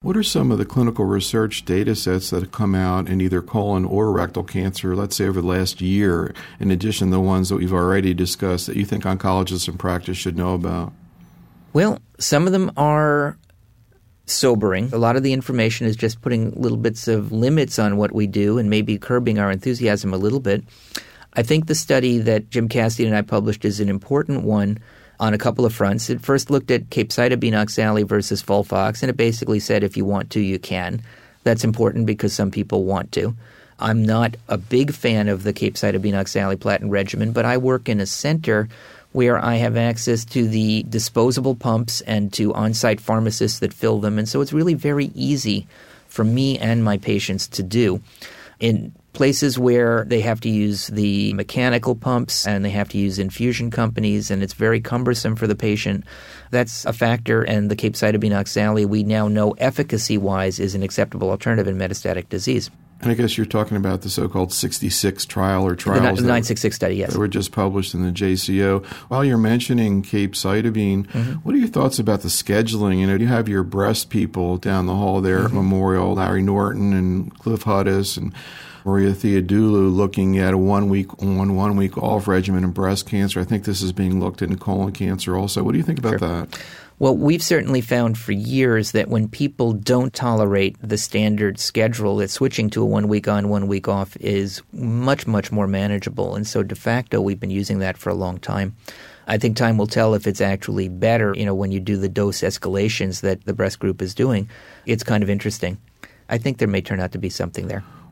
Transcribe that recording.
What are some of the clinical research data sets that have come out in either colon or rectal cancer, let's say over the last year, in addition to the ones that we've already discussed, that you think oncologists in practice should know about? Well, some of them are sobering. A lot of the information is just putting little bits of limits on what we do and maybe curbing our enthusiasm a little bit. I think the study that Jim Cassidy and I published is an important one on a couple of fronts. It first looked at capecitabine oxali versus FOLFOX, and it basically said if you want to, you can. That's important because some people want to. I'm not a big fan of the capecitabine oxaliplatin regimen, but I work in a center where I have access to the disposable pumps and to on-site pharmacists that fill them, and so it's really very easy for me and my patients to do. In places where they have to use the mechanical pumps and they have to use infusion companies and it's very cumbersome for the patient, that's a factor. And the capecitabine oxali, we now know efficacy-wise, is an acceptable alternative in metastatic disease. And I guess you're talking about the so-called 66 trial or trials. The 966 study, yes. That were just published in the JCO. While you're mentioning capecitabine, what are your thoughts about the scheduling? You know, you have your breast people down the hall there at Memorial, Larry Norton and Cliff Hudis and Maria Theodoulou, looking at a 1 week on, 1 week off regimen in breast cancer. I think this is being looked at in colon cancer also. What do you think about that? Well, we've certainly found for years that when people don't tolerate the standard schedule, that switching to a 1 week on, 1 week off is much, much more manageable. And so de facto, we've been using that for a long time. I think time will tell if it's actually better, when you do the dose escalations that the breast group is doing. It's kind of interesting. I think there may turn out to be something there.